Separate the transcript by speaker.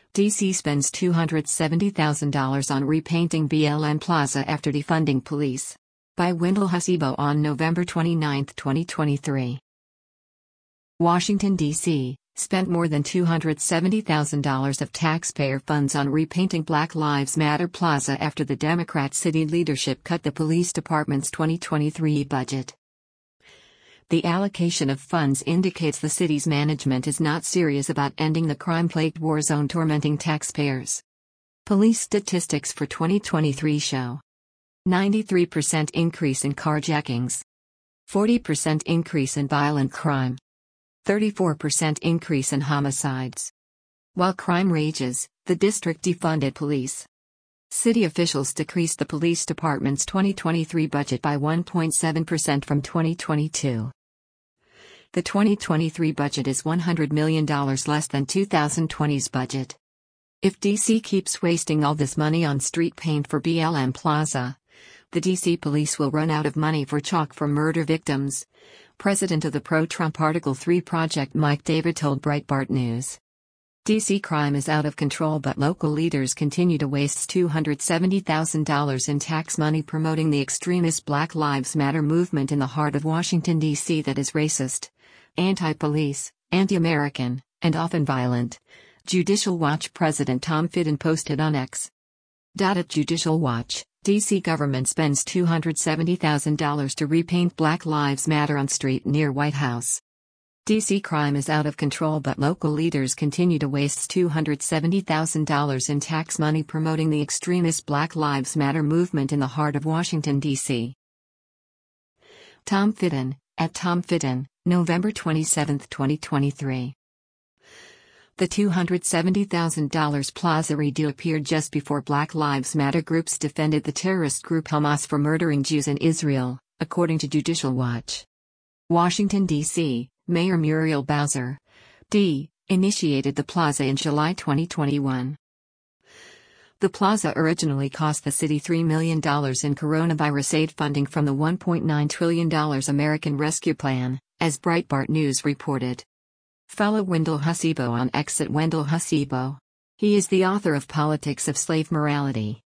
Speaker 1: DC spends $270,000 on repainting BLM Plaza after defunding police. By Wendell Hasibo on November 29, 2023. Washington, D.C., spent more than $270,000 of taxpayer funds on repainting Black Lives Matter Plaza after the Democrat city leadership cut the police department's 2023 budget. The allocation of funds indicates the city's management is not serious about ending the crime-plagued war zone tormenting taxpayers. Police statistics for 2023 show 93% increase in carjackings, 40% increase in violent crime, 34% increase in homicides. While crime rages, the district defunded police. City officials decreased the police department's 2023 budget by 1.7% from 2022. The 2023 budget is $100 million less than 2020's budget. If DC keeps wasting all this money on street paint for BLM Plaza, the DC police will run out of money for chalk for murder victims, President of the pro-Trump Article 3 Project Mike David told Breitbart News. DC crime is out of control, but local leaders continue to waste $270,000 in tax money promoting the extremist Black Lives Matter movement in the heart of Washington, D.C. that is racist, anti-police, anti-American, and often violent, Judicial Watch President Tom Fitton posted on X. At Judicial Watch, D.C. government spends $270,000 to repaint Black Lives Matter on street near White House. D.C. crime is out of control, but local leaders continue to waste $270,000 in tax money promoting the extremist Black Lives Matter movement in the heart of Washington, D.C. Tom Fitton, at Tom Fitton, November 27, 2023. The $270,000 Plaza redo appeared just before Black Lives Matter groups defended the terrorist group Hamas for murdering Jews in Israel, according to Judicial Watch. Washington, D.C., Mayor Muriel Bowser, D., initiated the plaza in July 2021. The plaza originally cost the city $3 million in coronavirus aid funding from the $1.9 trillion American Rescue Plan, as Breitbart News reported. Follow Wendell Hasibo on X at Wendell Hasibo. He is the author of Politics of Slave Morality.